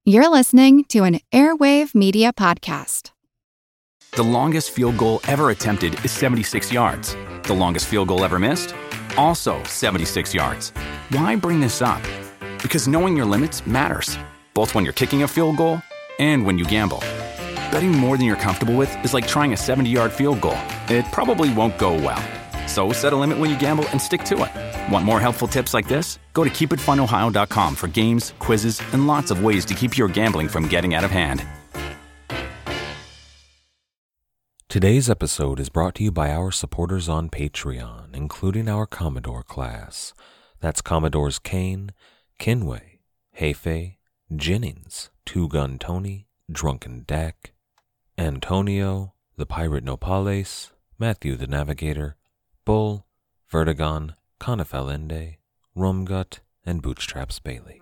You're listening to an Airwave Media Podcast. The longest field goal ever attempted is 76 yards. The longest field goal ever missed? Also 76 yards. Why bring this up? Because knowing your limits matters, both when you're kicking a field goal and when you gamble. Betting more than you're comfortable with is like trying a 70-yard field goal. It probably won't go well. So set a limit when you gamble and stick to it. Want more helpful tips like this? Go to keepitfunohio.com for games, quizzes, and lots of ways to keep your gambling from getting out of hand. Today's episode is brought to you by our supporters on Patreon, including our Commodore class. That's Commodores Kane, Kinway, Hefe, Jennings, Two Gun Tony, Drunken Dak, Antonio, the Pirate Nopales, Matthew the Navigator, Bull, Vertigon, Conifalende, Rumgut, and Bootstraps Bailey.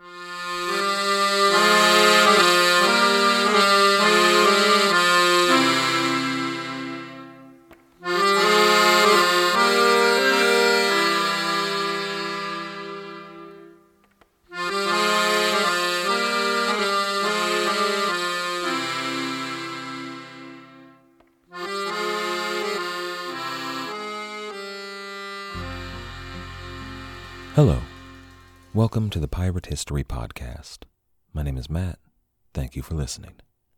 Hello. Welcome to the Pirate History Podcast. My name is Matt. Thank you for listening.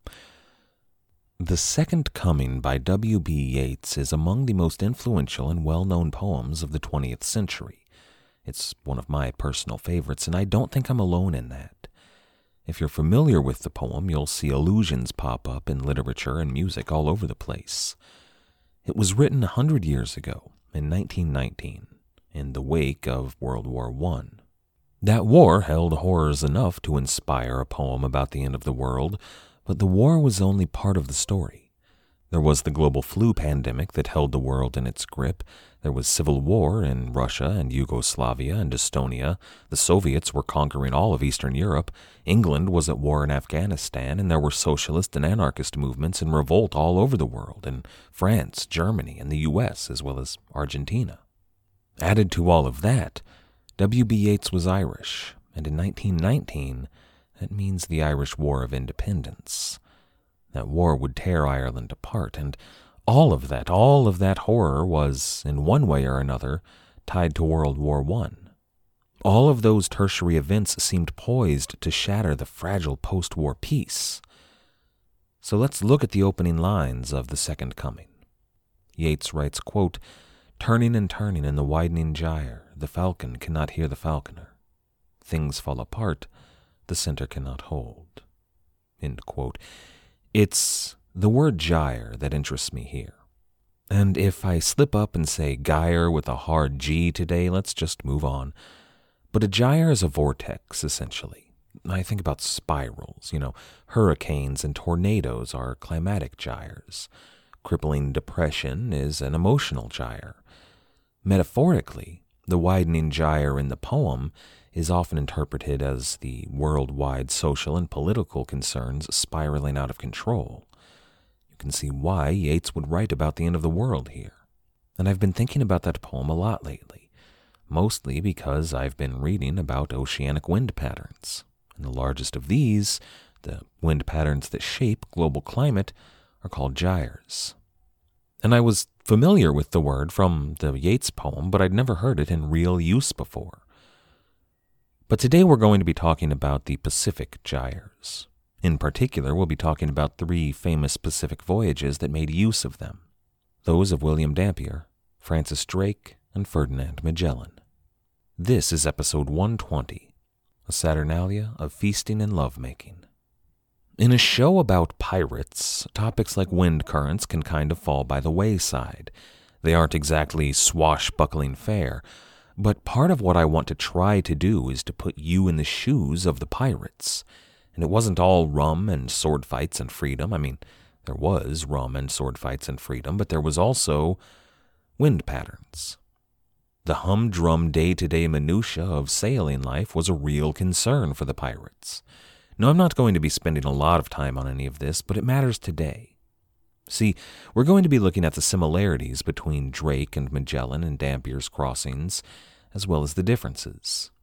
The Second Coming by W.B. Yeats is among the most influential and well-known poems of the 20th century. It's one of my personal favorites, and I don't think I'm alone in that. If you're familiar with the poem, you'll see allusions pop up in literature and music all over the place. It was written 100 years ago, in 1919. In the wake of World War I. That war held horrors enough to inspire a poem about the end of the world, but the war was only part of the story. There was the global flu pandemic that held the world in its grip. There was civil war in Russia and Yugoslavia and Estonia. The Soviets were conquering all of Eastern Europe. England was at war in Afghanistan, and there were socialist and anarchist movements in revolt all over the world, in France, Germany, and the U.S., as well as Argentina. Added to all of that, W.B. Yeats was Irish, and in 1919, that means the Irish War of Independence. That war would tear Ireland apart, and all of that horror was, in one way or another, tied to World War I. All of those tertiary events seemed poised to shatter the fragile post-war peace. So let's look at the opening lines of The Second Coming. Yeats writes, quote, "Turning and turning in the widening gyre, the falcon cannot hear the falconer. Things fall apart, the center cannot hold." End quote. It's the word gyre that interests me here. And if I slip up and say gyre with a hard G today, let's just move on. But a gyre is a vortex, essentially. I think about spirals. Hurricanes and tornadoes are climatic gyres. Crippling depression is an emotional gyre. Metaphorically, the widening gyre in the poem is often interpreted as the worldwide social and political concerns spiraling out of control. You can see why Yeats would write about the end of the world here. And I've been thinking about that poem a lot lately, mostly because I've been reading about oceanic wind patterns. And the largest of these, the wind patterns that shape global climate, are called gyres. And I was familiar with the word from the Yeats poem, but I'd never heard it in real use before. But today we're going to be talking about the Pacific gyres. In particular, we'll be talking about 3 famous Pacific voyages that made use of them. Those of William Dampier, Francis Drake, and Ferdinand Magellan. This is episode 120, a Saturnalia of feasting and lovemaking. In a show about pirates, topics like wind currents can kind of fall by the wayside. They aren't exactly swashbuckling fare, but part of what I want to try to do is to put you in the shoes of the pirates. And it wasn't all rum and sword fights and freedom. I mean, there was rum and sword fights and freedom, but there was also wind patterns. The humdrum day-to-day minutia of sailing life was a real concern for the pirates. Now, I'm not going to be spending a lot of time on any of this, but it matters today. See, we're going to be looking at the similarities between Drake and Magellan and Dampier's crossings, as well as the differences.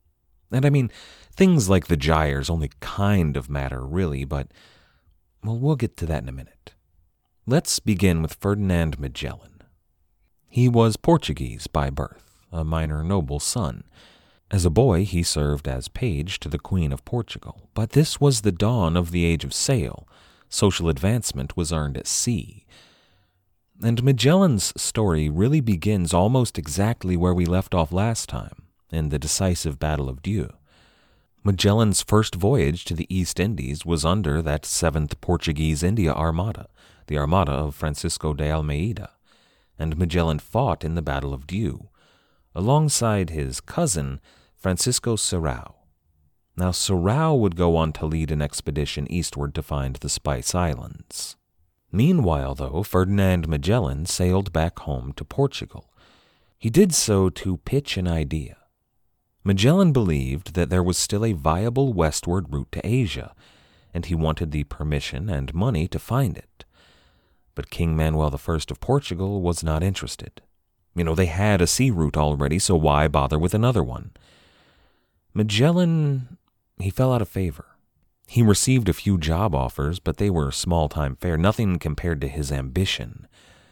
And I mean, things like the gyres only kind of matter, really, but, well, we'll get to that in a minute. Let's begin with Ferdinand Magellan. He was Portuguese by birth, a minor noble's son. As a boy, he served as page to the Queen of Portugal, but this was the dawn of the age of sail. Social advancement was earned at sea. And Magellan's story really begins almost exactly where we left off last time, in the decisive Battle of Diu. Magellan's first voyage to the East Indies was under that 7th Portuguese India Armada, the Armada of Francisco de Almeida, and Magellan fought in the Battle of Diu, alongside his cousin, Francisco Serrao. Now, Serrao would go on to lead an expedition eastward to find the Spice Islands. Meanwhile, though, Ferdinand Magellan sailed back home to Portugal. He did so to pitch an idea. Magellan believed that there was still a viable westward route to Asia, and he wanted the permission and money to find it. But King Manuel I of Portugal was not interested. They had a sea route already, so why bother with another one? Magellan, he fell out of favor. He received a few job offers, but they were small-time fare, nothing compared to his ambition.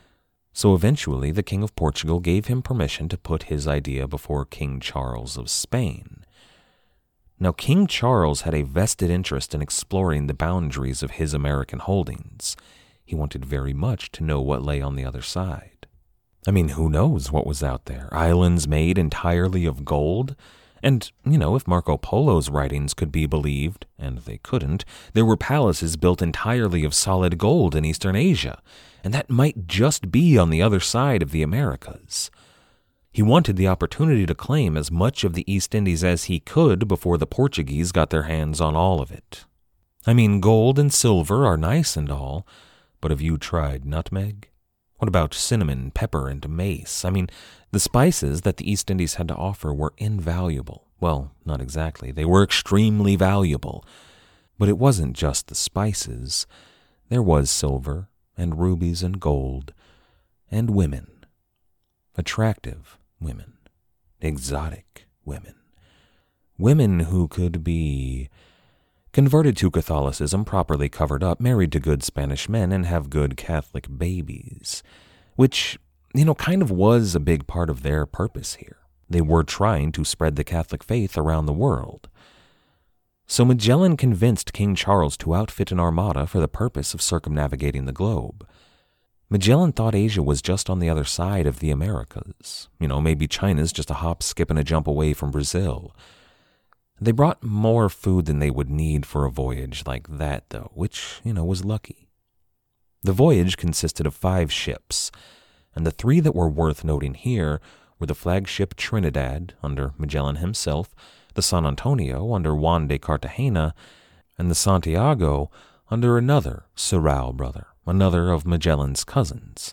So eventually, the King of Portugal gave him permission to put his idea before King Charles of Spain. Now, King Charles had a vested interest in exploring the boundaries of his American holdings. He wanted very much to know what lay on the other side. I mean, who knows what was out there? Islands made entirely of gold? And, if Marco Polo's writings could be believed, and they couldn't, there were palaces built entirely of solid gold in Eastern Asia, and that might just be on the other side of the Americas. He wanted the opportunity to claim as much of the East Indies as he could before the Portuguese got their hands on all of it. I mean, gold and silver are nice and all, but have you tried nutmeg? What about cinnamon, pepper, and mace? I mean, the spices that the East Indies had to offer were invaluable. Well, not exactly. They were extremely valuable. But it wasn't just the spices. There was silver, and rubies, and gold, and women. Attractive women. Exotic women. Women who could be converted to Catholicism, properly covered up, married to good Spanish men, and have good Catholic babies, which, kind of was a big part of their purpose here. They were trying to spread the Catholic faith around the world. So Magellan convinced King Charles to outfit an armada for the purpose of circumnavigating the globe. Magellan thought Asia was just on the other side of the Americas. Maybe China's just a hop, skip, and a jump away from Brazil. They brought more food than they would need for a voyage like that, though, which, was lucky. The voyage consisted of 5 ships, and the 3 that were worth noting here were the flagship Trinidad, under Magellan himself, the San Antonio, under Juan de Cartagena, and the Santiago, under another Serrao brother, another of Magellan's cousins.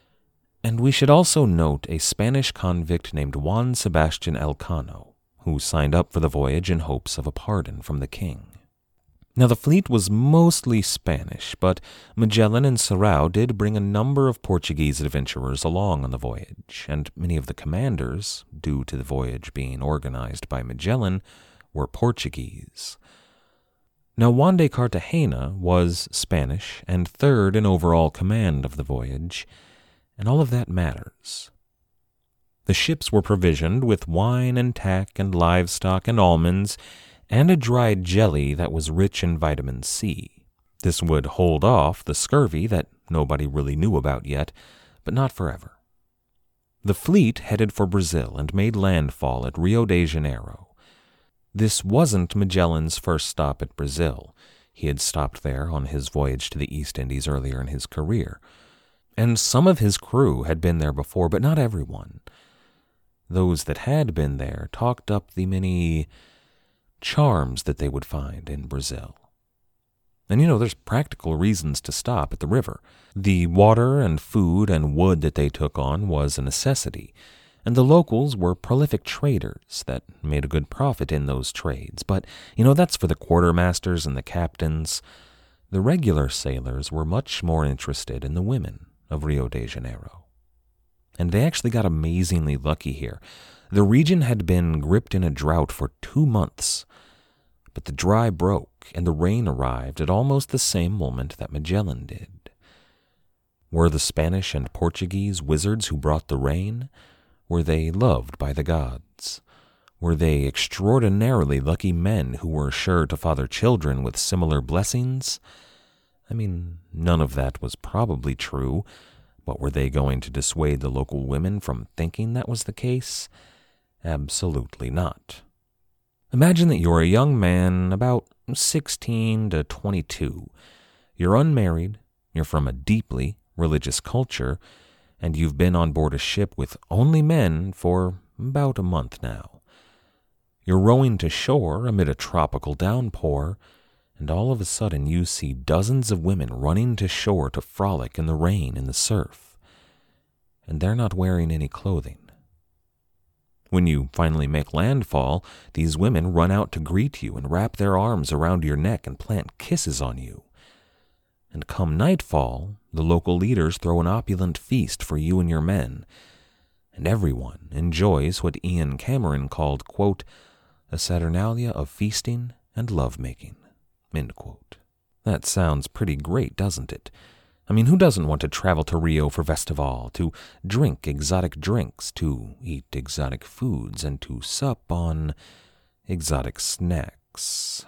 And we should also note a Spanish convict named Juan Sebastian Elcano, who signed up for the voyage in hopes of a pardon from the king. Now, the fleet was mostly Spanish, but Magellan and Serrao did bring a number of Portuguese adventurers along on the voyage, and many of the commanders, due to the voyage being organized by Magellan, were Portuguese. Now, Juan de Cartagena was Spanish and 3rd in overall command of the voyage, and all of that matters. The ships were provisioned with wine and tack and livestock and almonds and a dried jelly that was rich in vitamin C. This would hold off the scurvy that nobody really knew about yet, but not forever. The fleet headed for Brazil and made landfall at Rio de Janeiro. This wasn't Magellan's first stop at Brazil. He had stopped there on his voyage to the East Indies earlier in his career. And some of his crew had been there before, but not everyone. Those that had been there talked up the many charms that they would find in Brazil. And there's practical reasons to stop at the river. The water and food and wood that they took on was a necessity, and the locals were prolific traders that made a good profit in those trades. But, that's for the quartermasters and the captains. The regular sailors were much more interested in the women of Rio de Janeiro. And they actually got amazingly lucky here. The region had been gripped in a drought for 2 months, but the dry broke and the rain arrived at almost the same moment that Magellan did. Were the Spanish and Portuguese wizards who brought the rain? Were they loved by the gods? Were they extraordinarily lucky men who were sure to father children with similar blessings? I mean, none of that was probably true, but were they going to dissuade the local women from thinking that was the case? Absolutely not. Imagine that you're a young man, about 16 to 22. You're unmarried, you're from a deeply religious culture, and you've been on board a ship with only men for about a month now. You're rowing to shore amid a tropical downpour, and all of a sudden you see dozens of women running to shore to frolic in the rain and the surf. And they're not wearing any clothing. When you finally make landfall, these women run out to greet you and wrap their arms around your neck and plant kisses on you. And come nightfall, the local leaders throw an opulent feast for you and your men, and everyone enjoys what Ian Cameron called, quote, a saturnalia of feasting and love-making, end quote. That sounds pretty great, doesn't it? I mean, who doesn't want to travel to Rio for Festival, to drink exotic drinks, to eat exotic foods, and to sup on exotic snacks?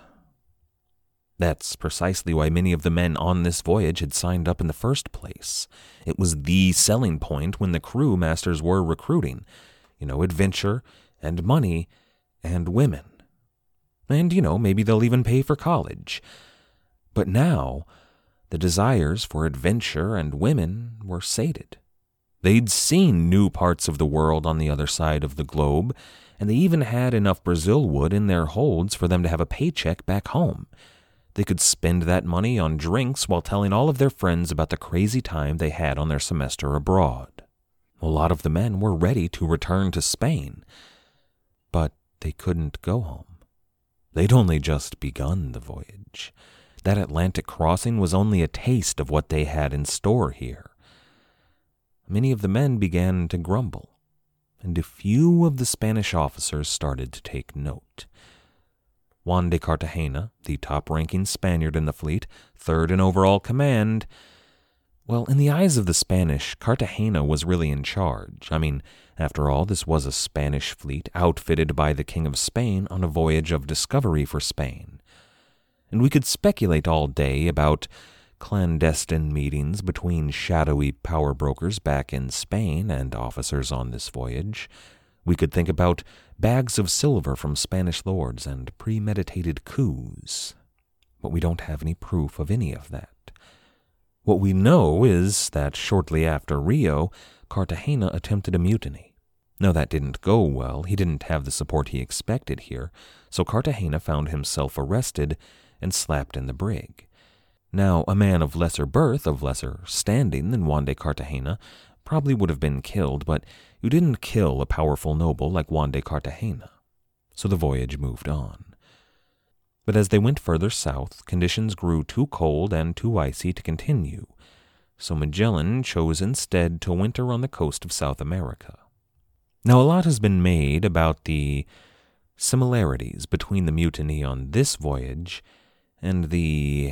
That's precisely why many of the men on this voyage had signed up in the first place. It was the selling point when the crew masters were recruiting. Adventure and money and women. And, maybe they'll even pay for college. But now, the desires for adventure and women were sated. They'd seen new parts of the world on the other side of the globe, and they even had enough Brazil wood in their holds for them to have a paycheck back home. They could spend that money on drinks while telling all of their friends about the crazy time they had on their semester abroad. A lot of the men were ready to return to Spain, but they couldn't go home. They'd only just begun the voyage. That Atlantic crossing was only a taste of what they had in store here. Many of the men began to grumble, and a few of the Spanish officers started to take note. Juan de Cartagena, the top-ranking Spaniard in the fleet, third in overall command. Well, in the eyes of the Spanish, Cartagena was really in charge. I mean, after all, this was a Spanish fleet outfitted by the King of Spain on a voyage of discovery for Spain. And we could speculate all day about clandestine meetings between shadowy power brokers back in Spain and officers on this voyage. We could think about bags of silver from Spanish lords and premeditated coups. But we don't have any proof of any of that. What we know is that shortly after Rio, Cartagena attempted a mutiny. Now, that didn't go well. He didn't have the support he expected here, so Cartagena found himself arrested and slapped in the brig. Now, a man of lesser birth, of lesser standing than Juan de Cartagena, probably would have been killed, but you didn't kill a powerful noble like Juan de Cartagena. So the voyage moved on. But as they went further south, conditions grew too cold and too icy to continue, so Magellan chose instead to winter on the coast of South America. Now, a lot has been made about the similarities between the mutiny on this voyage and the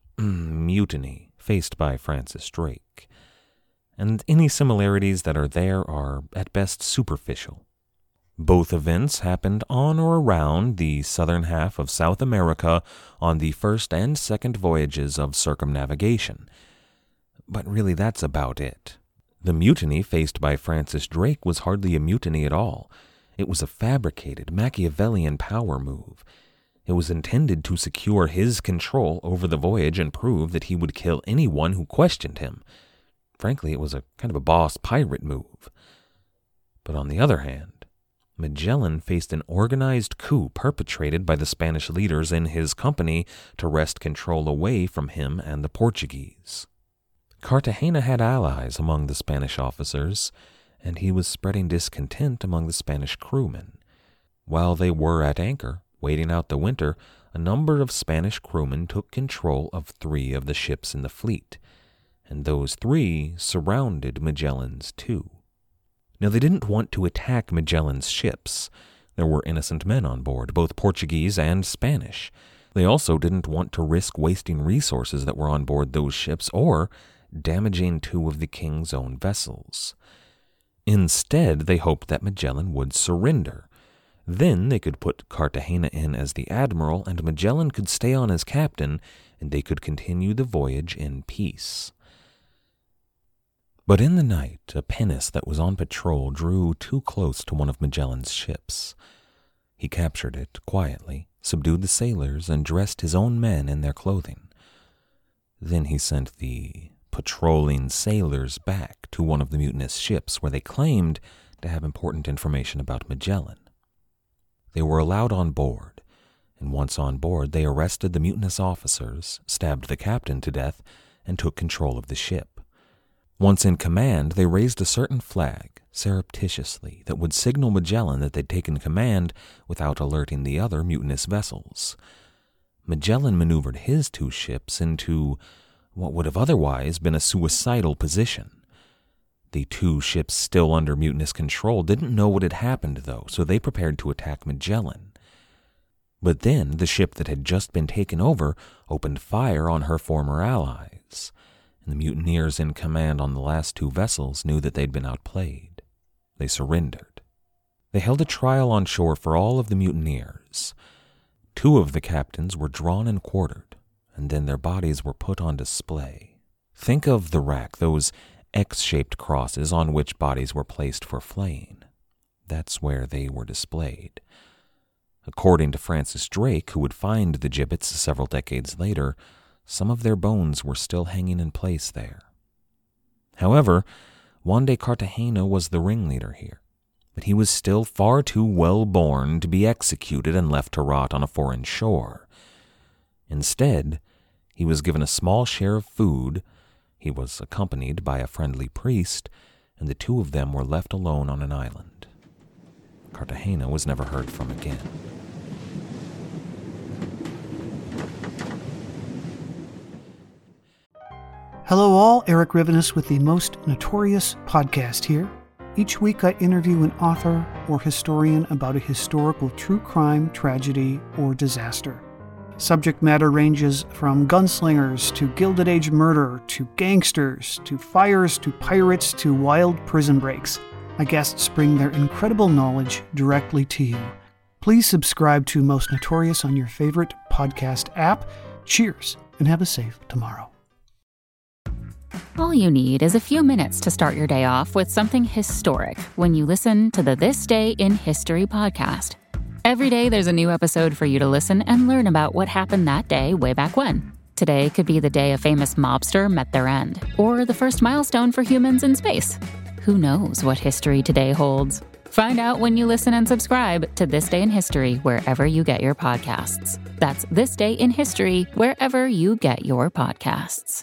mutiny faced by Francis Drake. And any similarities that are there are at best superficial. Both events happened on or around the southern half of South America on the first and second voyages of circumnavigation. But really, that's about it. The mutiny faced by Francis Drake was hardly a mutiny at all. It was a fabricated Machiavellian power move. It was intended to secure his control over the voyage and prove that he would kill anyone who questioned him. Frankly, it was a kind of a boss pirate move. But on the other hand, Magellan faced an organized coup perpetrated by the Spanish leaders in his company to wrest control away from him and the Portuguese. Cartagena had allies among the Spanish officers, and he was spreading discontent among the Spanish crewmen. While they were at anchor, waiting out the winter, a number of Spanish crewmen took control of 3 of the ships in the fleet, and those 3 surrounded Magellan's 2. Now, they didn't want to attack Magellan's ships. There were innocent men on board, both Portuguese and Spanish. They also didn't want to risk wasting resources that were on board those ships or damaging 2 of the king's own vessels. Instead, they hoped that Magellan would surrender. Then they could put Cartagena in as the admiral, and Magellan could stay on as captain, and they could continue the voyage in peace. But in the night, a pinnace that was on patrol drew too close to one of Magellan's ships. He captured it quietly, subdued the sailors, and dressed his own men in their clothing. Then he sent the patrolling sailors back to one of the mutinous ships where they claimed to have important information about Magellan. They were allowed on board, and once on board they arrested the mutinous officers, stabbed the captain to death, and took control of the ship. Once in command, they raised a certain flag, surreptitiously, that would signal Magellan that they'd taken command without alerting the other mutinous vessels. Magellan maneuvered his 2 ships into what would have otherwise been a suicidal position. The 2 ships still under mutinous control didn't know what had happened, though, so they prepared to attack Magellan. But then the ship that had just been taken over opened fire on her former allies, and the mutineers in command on the last 2 vessels knew that they'd been outplayed. They surrendered. They held a trial on shore for all of the mutineers. 2 of the captains were drawn and quartered, and then their bodies were put on display. Think of the rack, those X-shaped crosses on which bodies were placed for flaying. That's where they were displayed. According to Francis Drake, who would find the gibbets several decades later, some of their bones were still hanging in place there. However, Juan de Cartagena was the ringleader here, but he was still far too well born to be executed and left to rot on a foreign shore. Instead, he was given a small share of food. He was accompanied by a friendly priest, and the 2 of them were left alone on an island. Cartagena was never heard from again. Hello all, Eric Rivenes with the Most Notorious podcast here. Each week I interview an author or historian about a historical true crime, tragedy, or disaster. Subject matter ranges from gunslingers to Gilded Age murder to gangsters to fires to pirates to wild prison breaks. My guests bring their incredible knowledge directly to you. Please subscribe to Most Notorious on your favorite podcast app. Cheers, and have a safe tomorrow. All you need is a few minutes to start your day off with something historic when you listen to the This Day in History podcast. Every day there's a new episode for you to listen and learn about what happened that day way back when. Today could be the day a famous mobster met their end, or the first milestone for humans in space. Who knows what history today holds? Find out when you listen and subscribe to This Day in History wherever you get your podcasts. That's This Day in History wherever you get your podcasts.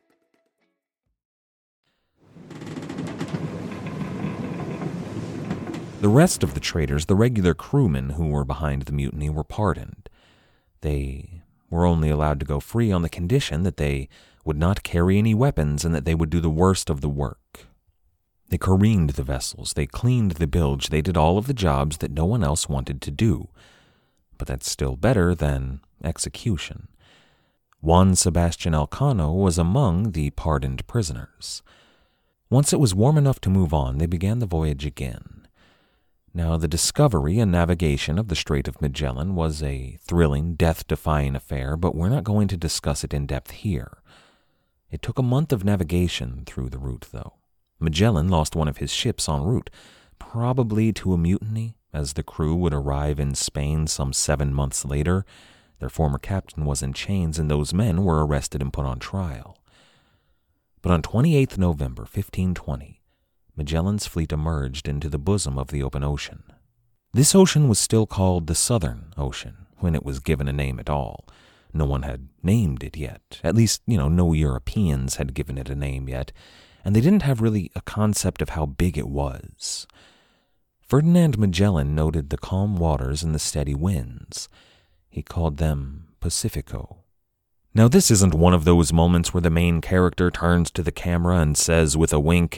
The rest of the traitors, the regular crewmen who were behind the mutiny, were pardoned. They were only allowed to go free on the condition that they would not carry any weapons and that they would do the worst of the work. They careened the vessels, they cleaned the bilge, they did all of the jobs that no one else wanted to do. But that's still better than execution. Juan Sebastian Elcano was among the pardoned prisoners. Once it was warm enough to move on, they began the voyage again. Now, the discovery and navigation of the Strait of Magellan was a thrilling, death-defying affair, but we're not going to discuss it in depth here. It took a month of navigation through the route, though. Magellan lost one of his ships en route, probably to a mutiny, as the crew would arrive in Spain some 7 months later. Their former captain was in chains, and those men were arrested and put on trial. But on 28th November, 1520, Magellan's fleet emerged into the bosom of the open ocean. This ocean was still called the Southern Ocean, when it was given a name at all. No one had named it yet. At least, no Europeans had given it a name yet, and they didn't have really a concept of how big it was. Ferdinand Magellan noted the calm waters and the steady winds. He called them Pacifico. Now, this isn't one of those moments where the main character turns to the camera and says with a wink,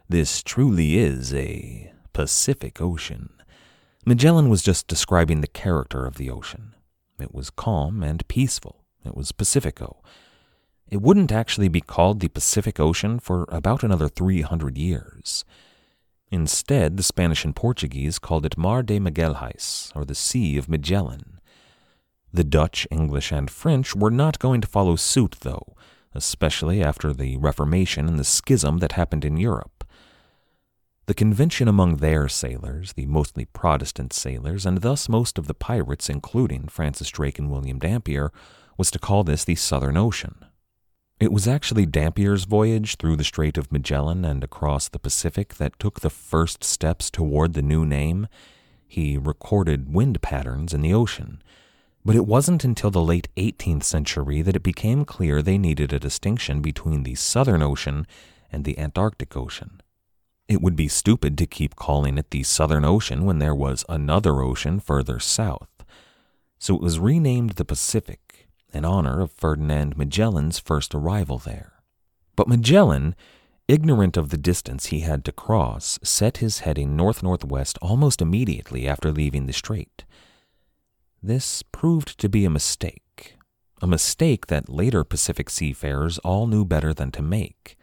This truly is a Pacific Ocean. Magellan was just describing the character of the ocean. It was calm and peaceful. It was Pacifico. It wouldn't actually be called the Pacific Ocean for about another 300 years. Instead, the Spanish and Portuguese called it Mar de Magalhães, or the Sea of Magellan. The Dutch, English, and French were not going to follow suit, though, especially after the Reformation and the schism that happened in Europe. The convention among their sailors, the mostly Protestant sailors, and thus most of the pirates, including Francis Drake and William Dampier, was to call this the Southern Ocean. It was actually Dampier's voyage through the Strait of Magellan and across the Pacific that took the first steps toward the new name. He recorded wind patterns in the ocean, but it wasn't until the late 18th century that it became clear they needed a distinction between the Southern Ocean and the Antarctic Ocean. It would be stupid to keep calling it the Southern Ocean when there was another ocean further south, so it was renamed the Pacific, in honor of Ferdinand Magellan's first arrival there. But Magellan, ignorant of the distance he had to cross, set his heading north-northwest almost immediately after leaving the strait. This proved to be a mistake that later Pacific seafarers all knew better than to make.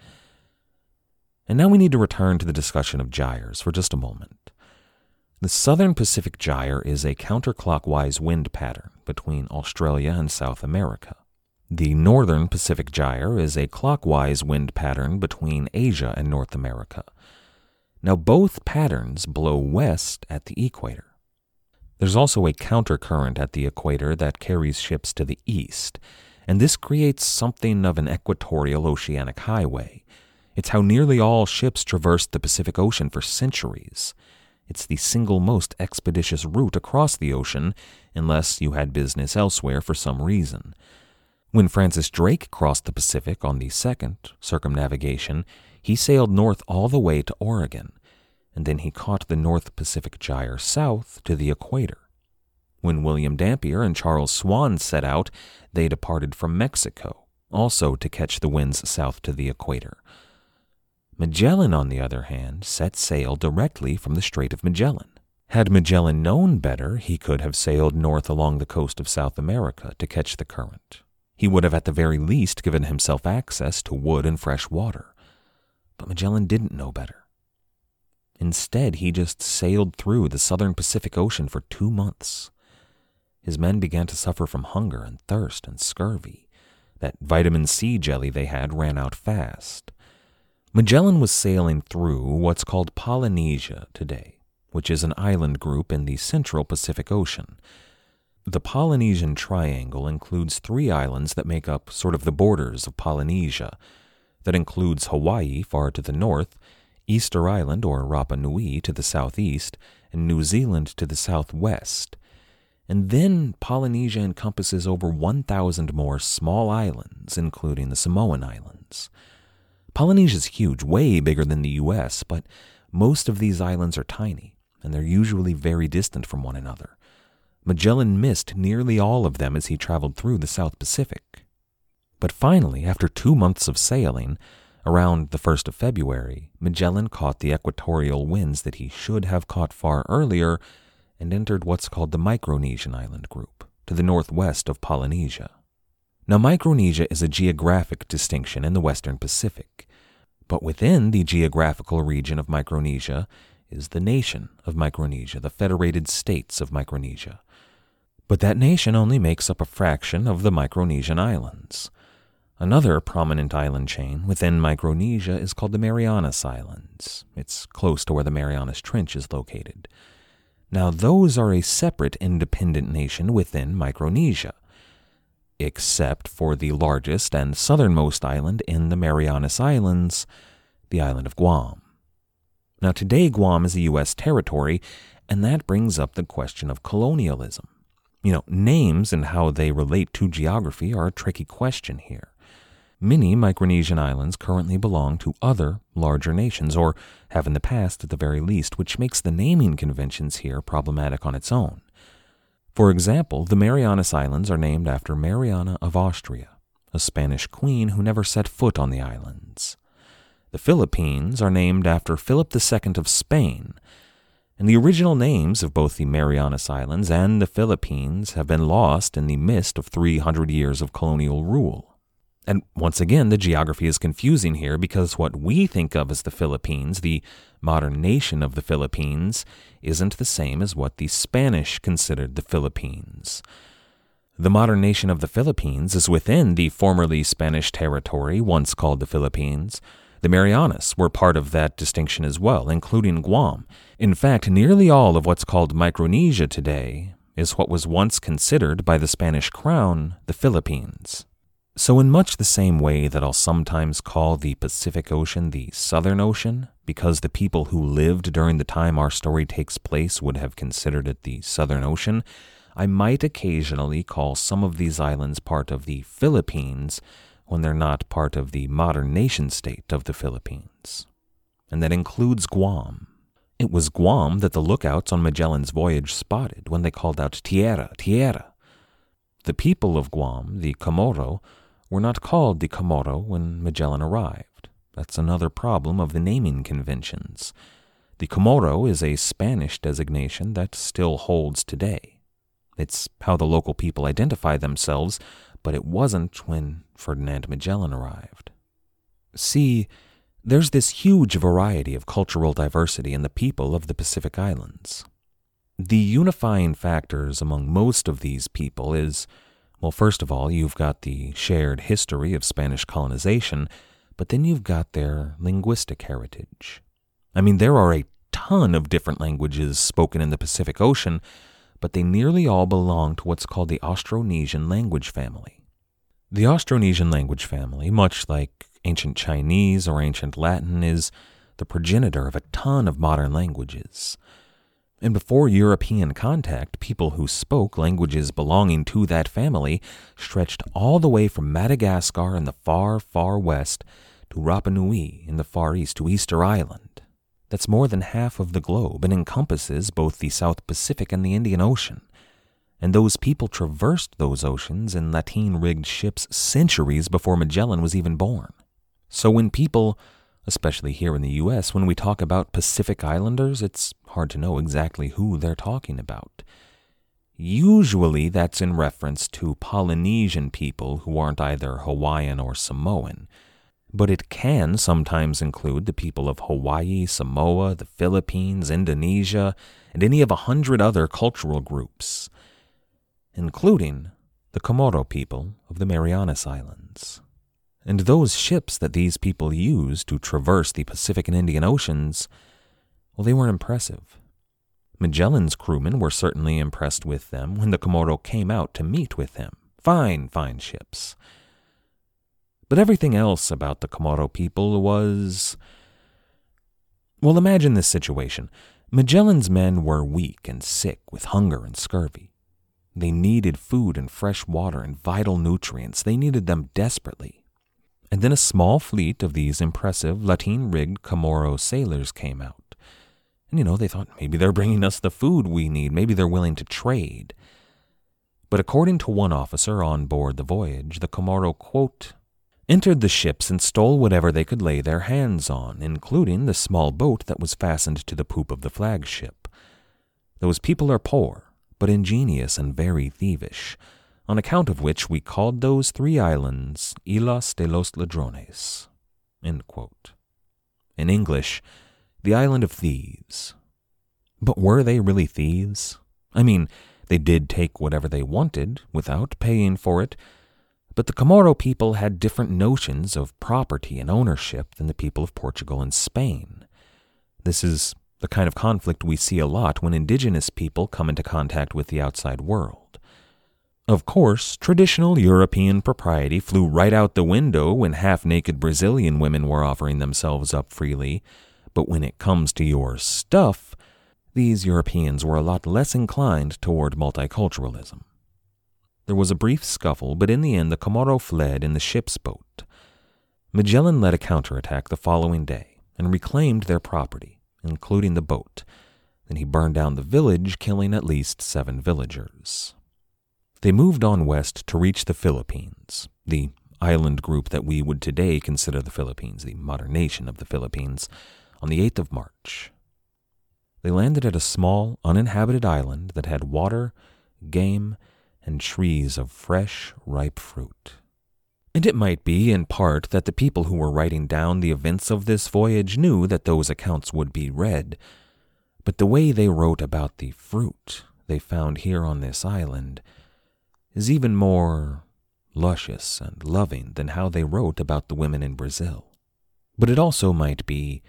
And now we need to return to the discussion of gyres for just a moment. The Southern Pacific Gyre is a counterclockwise wind pattern between Australia and South America. The Northern Pacific Gyre is a clockwise wind pattern between Asia and North America. Now, both patterns blow west at the equator. There's also a countercurrent at the equator that carries ships to the east, and this creates something of an equatorial oceanic highway. It's how nearly all ships traversed the Pacific Ocean for centuries. It's the single most expeditious route across the ocean, unless you had business elsewhere for some reason. When Francis Drake crossed the Pacific on the second circumnavigation, he sailed north all the way to Oregon, and then he caught the North Pacific Gyre south to the equator. When William Dampier and Charles Swan set out, they departed from Mexico, also to catch the winds south to the equator. Magellan, on the other hand, set sail directly from the Strait of Magellan. Had Magellan known better, he could have sailed north along the coast of South America to catch the current. He would have at the very least given himself access to wood and fresh water. But Magellan didn't know better. Instead, he just sailed through the southern Pacific Ocean for 2 months. His men began to suffer from hunger and thirst and scurvy. That vitamin C jelly they had ran out fast. Magellan was sailing through what's called Polynesia today, which is an island group in the central Pacific Ocean. The Polynesian Triangle includes 3 islands that make up sort of the borders of Polynesia. That includes Hawaii far to the north, Easter Island or Rapa Nui to the southeast, and New Zealand to the southwest. And then Polynesia encompasses over 1,000 more small islands, including the Samoan Islands. Polynesia's huge, way bigger than the U.S., but most of these islands are tiny, and they're usually very distant from one another. Magellan missed nearly all of them as he traveled through the South Pacific. But finally, after 2 months of sailing, around the 1st of February, Magellan caught the equatorial winds that he should have caught far earlier and entered what's called the Micronesian island group, to the northwest of Polynesia. Now, Micronesia is a geographic distinction in the Western Pacific, but within the geographical region of Micronesia is the nation of Micronesia, the Federated States of Micronesia. But that nation only makes up a fraction of the Micronesian islands. Another prominent island chain within Micronesia is called the Marianas Islands. It's close to where the Marianas Trench is located. Now, those are a separate independent nation within Micronesia, except for the largest and southernmost island in the Marianas Islands, the island of Guam. Now, today Guam is a U.S. territory, and that brings up the question of colonialism. Names and how they relate to geography are a tricky question here. Many Micronesian islands currently belong to other larger nations, or have in the past at the very least, which makes the naming conventions here problematic on its own. For example, the Marianas Islands are named after Mariana of Austria, a Spanish queen who never set foot on the islands. The Philippines are named after Philip II of Spain, and the original names of both the Marianas Islands and the Philippines have been lost in the mist of 300 years of colonial rule. And once again, the geography is confusing here because what we think of as the Philippines, the modern nation of the Philippines, isn't the same as what the Spanish considered the Philippines. The modern nation of the Philippines is within the formerly Spanish territory once called the Philippines. The Marianas were part of that distinction as well, including Guam. In fact, nearly all of what's called Micronesia today is what was once considered by the Spanish crown the Philippines. So in much the same way that I'll sometimes call the Pacific Ocean the Southern Ocean, because the people who lived during the time our story takes place would have considered it the Southern Ocean, I might occasionally call some of these islands part of the Philippines when they're not part of the modern nation-state of the Philippines. And that includes Guam. It was Guam that the lookouts on Magellan's voyage spotted when they called out Tierra, Tierra. The people of Guam, the Comoro, were not called the Comoro when Magellan arrived. That's another problem of the naming conventions. The Comoro is a Spanish designation that still holds today. It's how the local people identify themselves, but it wasn't when Ferdinand Magellan arrived. See, there's this huge variety of cultural diversity in the people of the Pacific Islands. The unifying factors among most of these people is, well, first of all, you've got the shared history of Spanish colonization, but then you've got their linguistic heritage. I mean, there are a ton of different languages spoken in the Pacific Ocean, but they nearly all belong to what's called the Austronesian language family. The Austronesian language family, much like ancient Chinese or ancient Latin, is the progenitor of a ton of modern languages. And before European contact, people who spoke languages belonging to that family stretched all the way from Madagascar in the far, far west to Rapa Nui in the far east to Easter Island. That's more than half of the globe and encompasses both the South Pacific and the Indian Ocean. And those people traversed those oceans in lateen-rigged ships centuries before Magellan was even born. So when people, especially here in the U.S., when we talk about Pacific Islanders, it's hard to know exactly who they're talking about. Usually that's in reference to Polynesian people who aren't either Hawaiian or Samoan, but it can sometimes include the people of Hawaii, Samoa, the Philippines, Indonesia, and any of 100 other cultural groups, including the Comoro people of the Marianas Islands. And those ships that these people used to traverse the Pacific and Indian Oceans, well, they were impressive. Magellan's crewmen were certainly impressed with them when the Comoro came out to meet with him. Fine, fine ships. But everything else about the Comoro people was... Well, imagine this situation. Magellan's men were weak and sick with hunger and scurvy. They needed food and fresh water and vital nutrients. They needed them desperately. And then a small fleet of these impressive lateen-rigged Comoro sailors came out. And, they thought maybe they're bringing us the food we need. Maybe they're willing to trade. But according to one officer on board the voyage, the Comoro, quote, entered the ships and stole whatever they could lay their hands on, including the small boat that was fastened to the poop of the flagship. Those people are poor, but ingenious and very thievish, on account of which we called those 3 islands Islas de los Ladrones. End quote. In English, the Island of Thieves. But were they really thieves? I mean, they did take whatever they wanted without paying for it, but the Comoro people had different notions of property and ownership than the people of Portugal and Spain. This is the kind of conflict we see a lot when indigenous people come into contact with the outside world. Of course, traditional European propriety flew right out the window when half-naked Brazilian women were offering themselves up freely, but when it comes to your stuff, these Europeans were a lot less inclined toward multiculturalism. There was a brief scuffle, but in the end the Comoro fled in the ship's boat. Magellan led a counterattack the following day and reclaimed their property, including the boat. Then he burned down the village, killing at least 7 villagers. They moved on west to reach the Philippines, the island group that we would today consider the Philippines, the modern nation of the Philippines, on the 8th of March. They landed at a small, uninhabited island that had water, game, and trees of fresh, ripe fruit. And it might be, in part, that the people who were writing down the events of this voyage knew that those accounts would be read, but the way they wrote about the fruit they found here on this island is even more luscious and loving than how they wrote about the women in Brazil. But it also might be,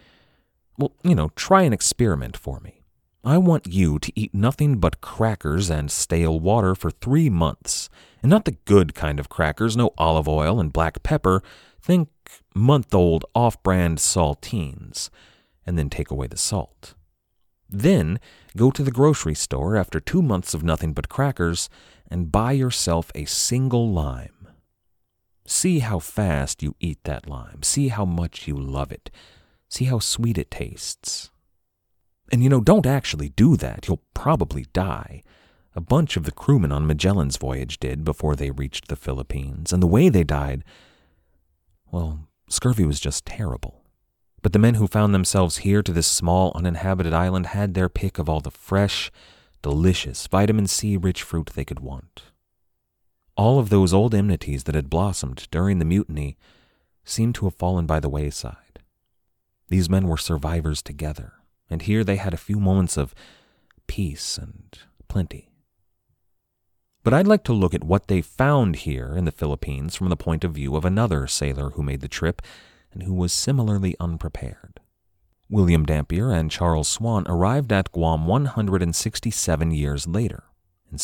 try an experiment for me. I want you to eat nothing but crackers and stale water for 3 months. And not the good kind of crackers, no olive oil and black pepper. Think month-old off-brand saltines, and then take away the salt. Then go to the grocery store after 2 months of nothing but crackers and buy yourself a single lime. See how fast you eat that lime. See how much you love it. See how sweet it tastes. And don't actually do that. You'll probably die. A bunch of the crewmen on Magellan's voyage did before they reached the Philippines, and the way they died, well, scurvy was just terrible. But the men who found themselves here to this small, uninhabited island had their pick of all the fresh, delicious, vitamin C-rich fruit they could want. All of those old enmities that had blossomed during the mutiny seemed to have fallen by the wayside. These men were survivors together, and here they had a few moments of peace and plenty. But I'd like to look at what they found here in the Philippines from the point of view of another sailor who made the trip and who was similarly unprepared. William Dampier and Charles Swan arrived at Guam 167 years later, in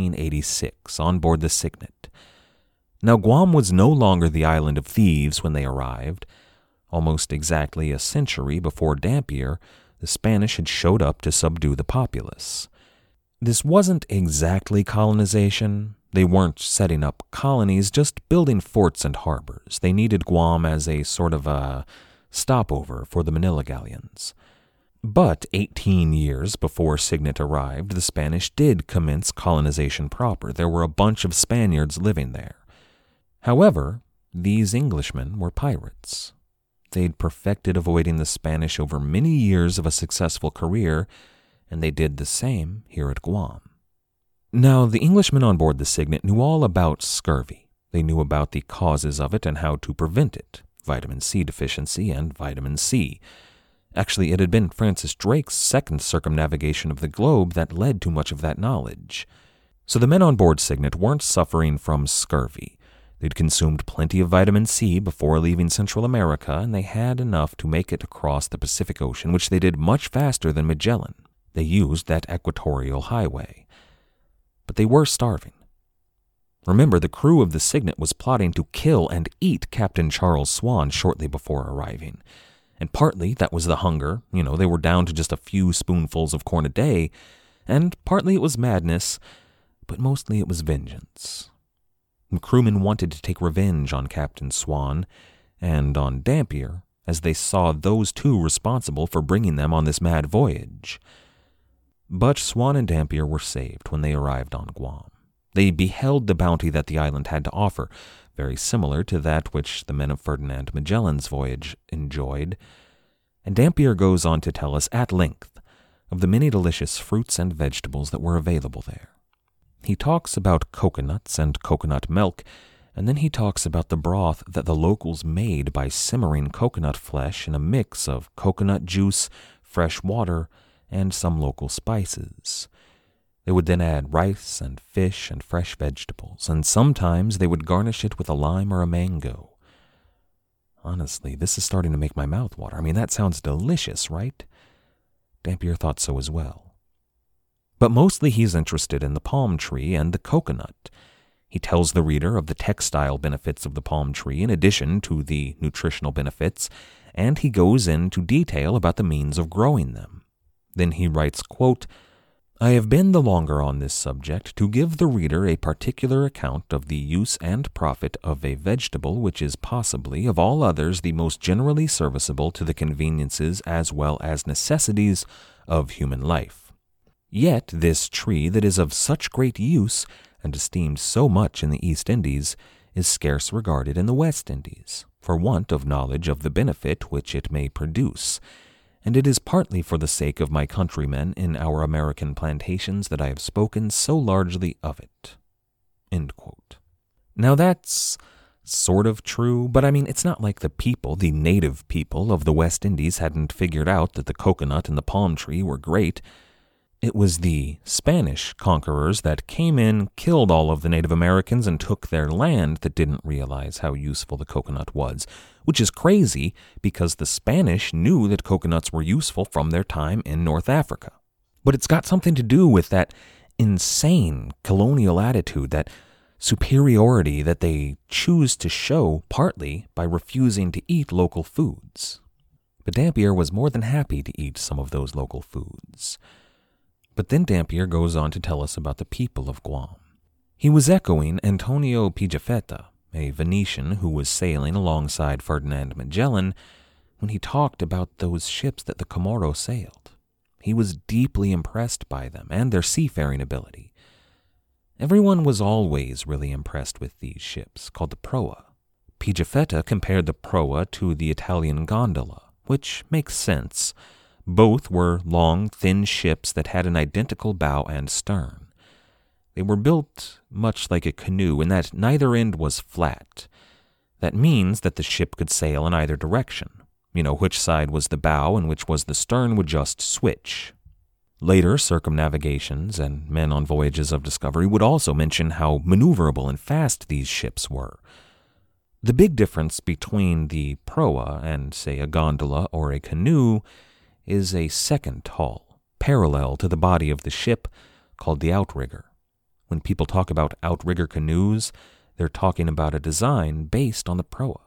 1686, on board the Signet. Now, Guam was no longer the island of thieves when they arrived. Almost exactly a century before Dampier, the Spanish had showed up to subdue the populace. This wasn't exactly colonization. They weren't setting up colonies, just building forts and harbors. They needed Guam as a sort of a stopover for the Manila galleons. But 18 years before Signet arrived, the Spanish did commence colonization proper. There were a bunch of Spaniards living there. However, these Englishmen were pirates. They'd perfected avoiding the Spanish over many years of a successful career, and they did the same here at Guam. Now, the Englishmen on board the Signet knew all about scurvy. They knew about the causes of it and how to prevent it, vitamin C deficiency and vitamin C. Actually, it had been Francis Drake's second circumnavigation of the globe that led to much of that knowledge. So the men on board Signet weren't suffering from scurvy. They'd consumed plenty of vitamin C before leaving Central America, and they had enough to make it across the Pacific Ocean, which they did much faster than Magellan. They used that equatorial highway. But they were starving. Remember, the crew of the Signet was plotting to kill and eat Captain Charles Swan shortly before arriving. And partly that was the hunger. They were down to just a few spoonfuls of corn a day. And partly it was madness, but mostly it was vengeance. The crewmen wanted to take revenge on Captain Swan and on Dampier, as they saw those two responsible for bringing them on this mad voyage. But Swan and Dampier were saved when they arrived on Guam. They beheld the bounty that the island had to offer, very similar to that which the men of Ferdinand Magellan's voyage enjoyed. And Dampier goes on to tell us at length of the many delicious fruits and vegetables that were available there. He talks about coconuts and coconut milk, and then he talks about the broth that the locals made by simmering coconut flesh in a mix of coconut juice, fresh water, and some local spices. They would then add rice and fish and fresh vegetables, and sometimes they would garnish it with a lime or a mango. Honestly, this is starting to make my mouth water. That sounds delicious, right? Dampier thought so as well. But mostly he's interested in the palm tree and the coconut. He tells the reader of the textile benefits of the palm tree in addition to the nutritional benefits, and he goes into detail about the means of growing them. Then he writes, quote, "I have been the longer on this subject to give the reader a particular account of the use and profit of a vegetable which is possibly, of all others, the most generally serviceable to the conveniences as well as necessities of human life. Yet this tree that is of such great use and esteemed so much in the East Indies is scarce regarded in the West Indies, for want of knowledge of the benefit which it may produce, and it is partly for the sake of my countrymen in our American plantations that I have spoken so largely of it." End quote. Now that's sort of true, but I mean, it's not like the people, the native people of the West Indies hadn't figured out that the coconut and the palm tree were great. It was the Spanish conquerors that came in, killed all of the Native Americans, and took their land that didn't realize how useful the coconut was, which is crazy because the Spanish knew that coconuts were useful from their time in North Africa. But it's got something to do with that insane colonial attitude, that superiority that they choose to show partly by refusing to eat local foods. But Dampier was more than happy to eat some of those local foods. But then Dampier goes on to tell us about the people of Guam. He was echoing Antonio Pigafetta, a Venetian who was sailing alongside Ferdinand Magellan, when he talked about those ships that the Comoro sailed. He was deeply impressed by them and their seafaring ability. Everyone was always really impressed with these ships, called the proa. Pigafetta compared the proa to the Italian gondola, which makes sense. Both were long, thin ships that had an identical bow and stern. They were built much like a canoe in that neither end was flat. That means that the ship could sail in either direction. Which side was the bow and which was the stern would just switch. Later circumnavigations and men on voyages of discovery would also mention how maneuverable and fast these ships were. The big difference between the proa and, say, a gondola or a canoe is a second hull, parallel to the body of the ship, called the outrigger. When people talk about outrigger canoes, they're talking about a design based on the proa.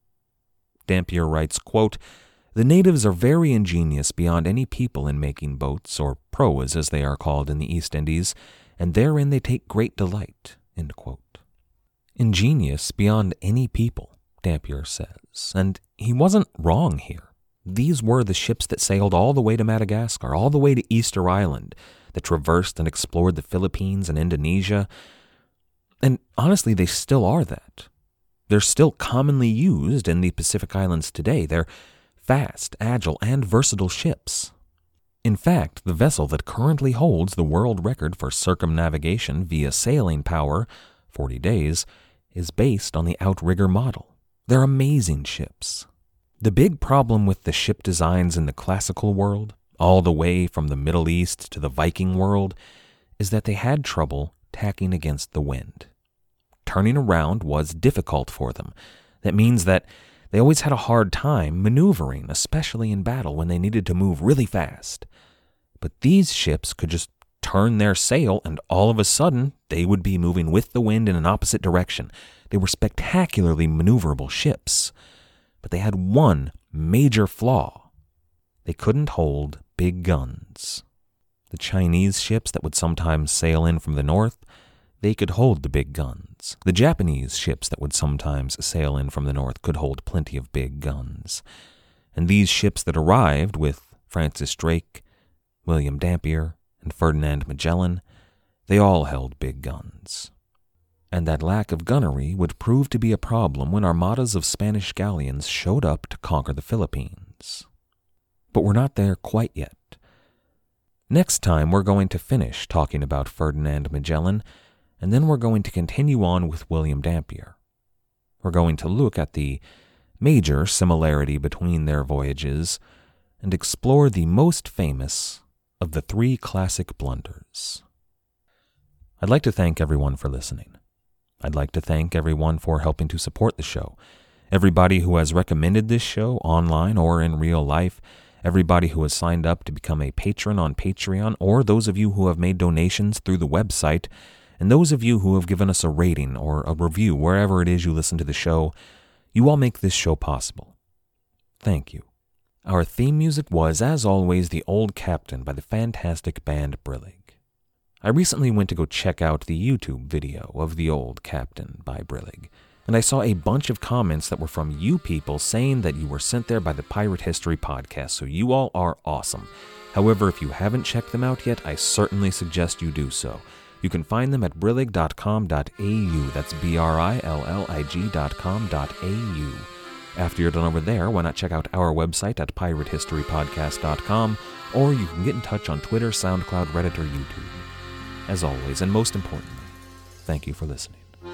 Dampier writes, quote, "The natives are very ingenious beyond any people in making boats, or proas as they are called in the East Indies, and therein they take great delight." End quote. Ingenious beyond any people, Dampier says, and he wasn't wrong here. These were the ships that sailed all the way to Madagascar, all the way to Easter Island, that traversed and explored the Philippines and Indonesia. And honestly, they still are that. They're still commonly used in the Pacific Islands today. They're fast, agile, and versatile ships. In fact, the vessel that currently holds the world record for circumnavigation via sailing power, 40 days, is based on the outrigger model. They're amazing ships. The big problem with the ship designs in the classical world, all the way from the Middle East to the Viking world, is that they had trouble tacking against the wind. Turning around was difficult for them. That means that they always had a hard time maneuvering, especially in battle when they needed to move really fast. But these ships could just turn their sail and all of a sudden they would be moving with the wind in an opposite direction. They were spectacularly maneuverable ships. But they had one major flaw. They couldn't hold big guns. The Chinese ships that would sometimes sail in from the north, they could hold the big guns. The Japanese ships that would sometimes sail in from the north could hold plenty of big guns. And these ships that arrived with Francis Drake, William Dampier, and Ferdinand Magellan, they all held big guns. And that lack of gunnery would prove to be a problem when armadas of Spanish galleons showed up to conquer the Philippines. But we're not there quite yet. Next time, we're going to finish talking about Ferdinand Magellan, and then we're going to continue on with William Dampier. We're going to look at the major similarity between their voyages and explore the most famous of the three classic blunders. I'd like to thank everyone for listening. I'd like to thank everyone for helping to support the show. Everybody who has recommended this show online or in real life, everybody who has signed up to become a patron on Patreon, or those of you who have made donations through the website, and those of you who have given us a rating or a review wherever it is you listen to the show, you all make this show possible. Thank you. Our theme music was, as always, The Old Captain by the fantastic band Brillig. I recently went to go check out the YouTube video of The Old Captain by Brillig, and I saw a bunch of comments that were from you people saying that you were sent there by the Pirate History Podcast, so you all are awesome. However, if you haven't checked them out yet, I certainly suggest you do so. You can find them at brillig.com.au. That's BRILLIG.com.au. After you're done over there, why not check out our website at piratehistorypodcast.com, or you can get in touch on Twitter, SoundCloud, Reddit, or YouTube. As always, and most importantly, thank you for listening.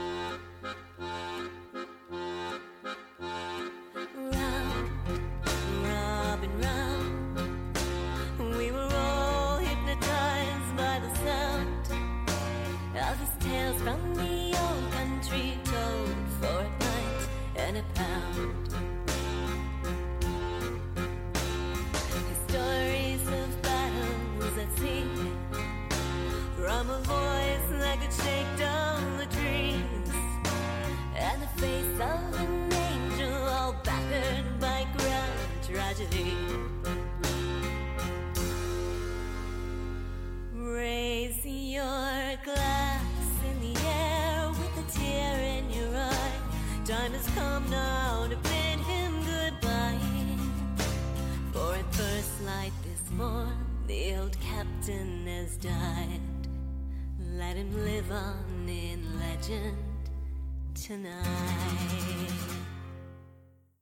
From a voice that could shake down the trees, and the face of an angel all battered by grand tragedy. Raise your glass in the air with a tear in your eye. Time has come now to bid him goodbye. For at first light this morn, the old captain has died. Let him live on in legend tonight.